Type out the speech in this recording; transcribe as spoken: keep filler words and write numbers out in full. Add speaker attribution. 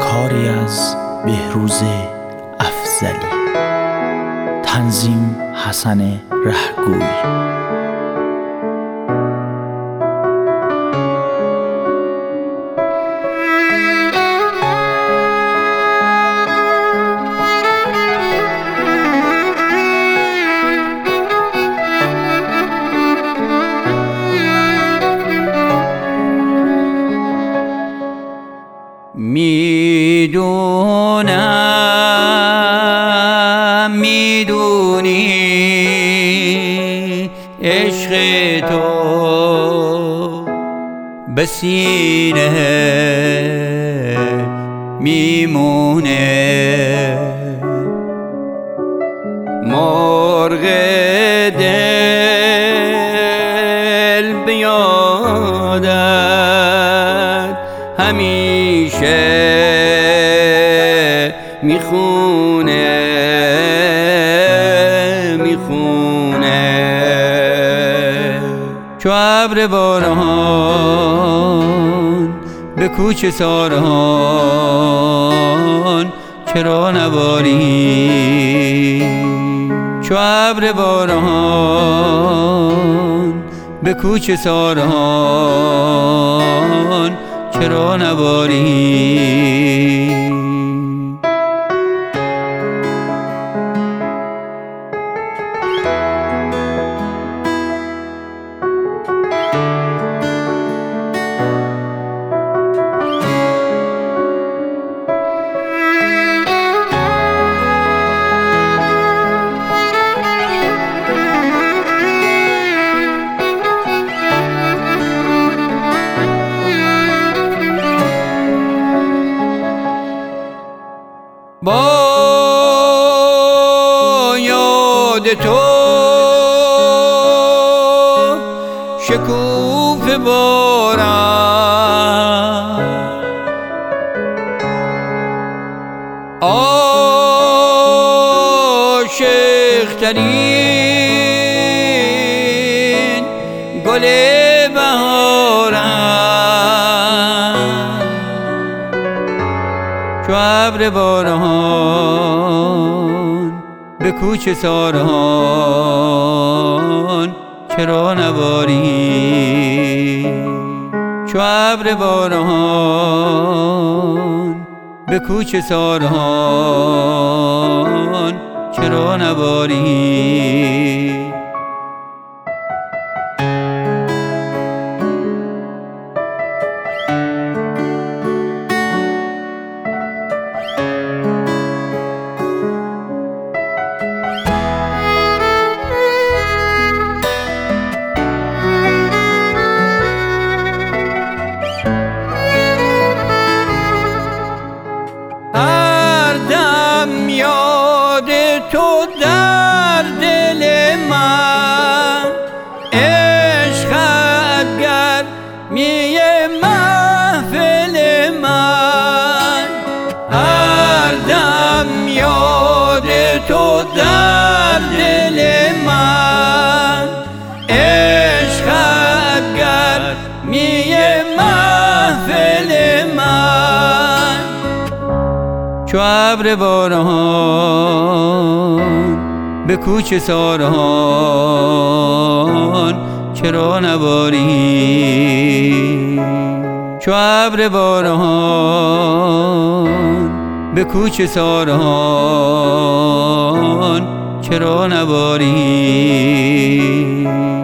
Speaker 1: کاری از بهروز افضلی. تنظیم حسن رهگوی.
Speaker 2: میدونم میدونی عشق تو به سینه میمونه، مرغ دل بیادت همیشه میخونه میخونه چو ابر باران به کوچه ساران چرا نباری؟ چو ابر باران به کوچه ساران چرا نباری؟ با یاد تو شکوفه بارم، عاشق ترین گل بهارم، چو ابر باران به کوچه ساران چرا نباری؟ چو ابر باران به کوچه ساران چرا نباری؟ یاد تو در دل من، عشقت گرمی محفل من، هر دم یاد تو در دل من، عشقت گرمی محفل من، چو ابر باران به کوچه ساران چرا نباری؟ چو ابر باران به کوچه ساران چرا نباری؟